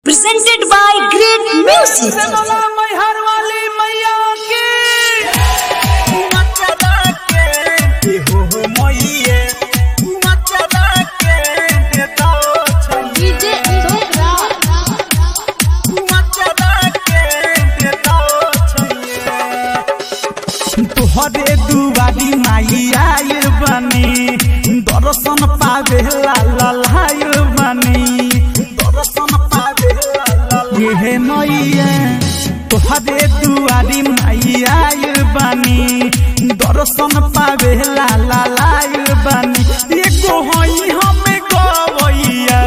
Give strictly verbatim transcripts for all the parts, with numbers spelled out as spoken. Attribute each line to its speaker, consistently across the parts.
Speaker 1: presented by Great Music.
Speaker 2: तुहरे दुआरी माई आयल बनी दर्शन पावे लाल बनी दर्शन पावे ये मैया तुहरे दुआरी माई आयल बनी दर्शन पावे लाल बनी एको होई हमें गवैया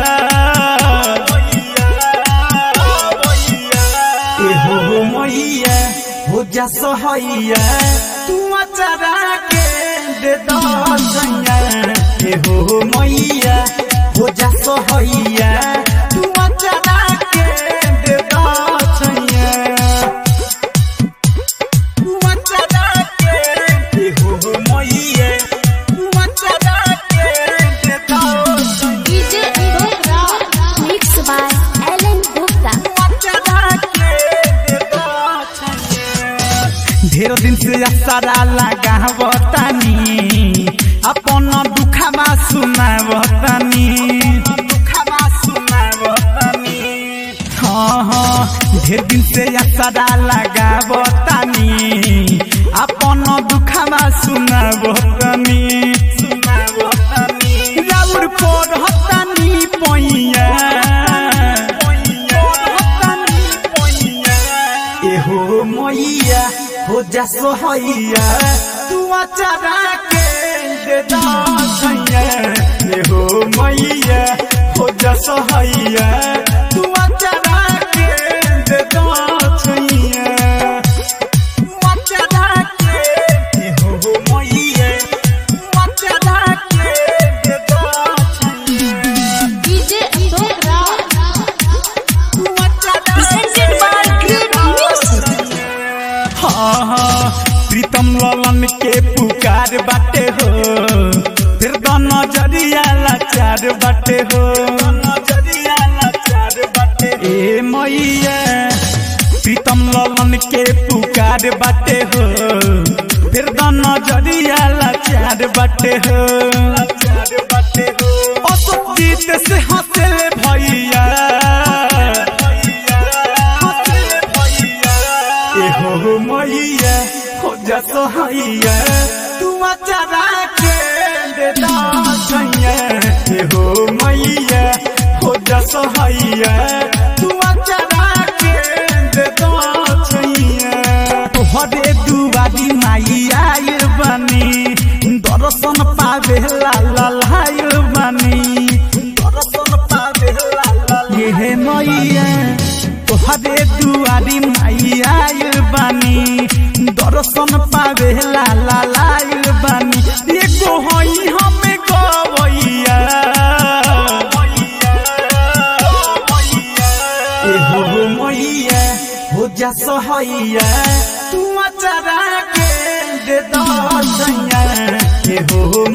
Speaker 2: एहो मैया हो जा सहैया तू अचरा के दे दसैया एहो मैया हो जा सहैया तू अचरा के दे दसैया तू अचरा के एहो मैया तू अचरा के दे दसैया
Speaker 1: डीजे अंगोरा मिक्स बाय एलन गुप्ता।
Speaker 2: ढेर दिन से असरा लगा बतानी अपन दुखमा सुनावतानी दुखमा सुनावतानी हाँ हाँ ढेर दिन से असरा लगा बतानी अपन दुखमा सुनावतानी सुनावतानी राउर पढ़तानी पैया एहो मैया हो जा सोहैया तू अचरा के दे दसैया एहो मैया हो जा सोहैया तू अचरा के दे दसैया तू अचरा के एहो मैया तू अचरा के दे दसैया
Speaker 1: डीजे अंगोरा
Speaker 2: तू अचरा
Speaker 1: presented by Great Music.
Speaker 2: हाँ हाँ प्रीतम ललन के पुकार बाटे हो फिर नजरिया लाचार बाटे हो नजरिया लाचार बाटे ए मैया प्रीतम ललन के पुकार बाटे हो फिर नजरिया लाचार बाटे हो लाचार बाटे हो असजीत से हंसल भैया एहो मैया हो जा सोहैया तू अचरा के दे दसैया एहो मैया हो जा सोहैया तू अचरा के दे दसैया तुहरे दुआरी माई आयल बनी दर्शन पावे लाल बनी दर्शन पावे लाल ये मैया तुहरे दुआरी माई आयल बनी दर्शन पावे लाल बनी एको होई हमें गवैया एहो मैया हो जा सहैया तू अचरा के दे दसैया एहो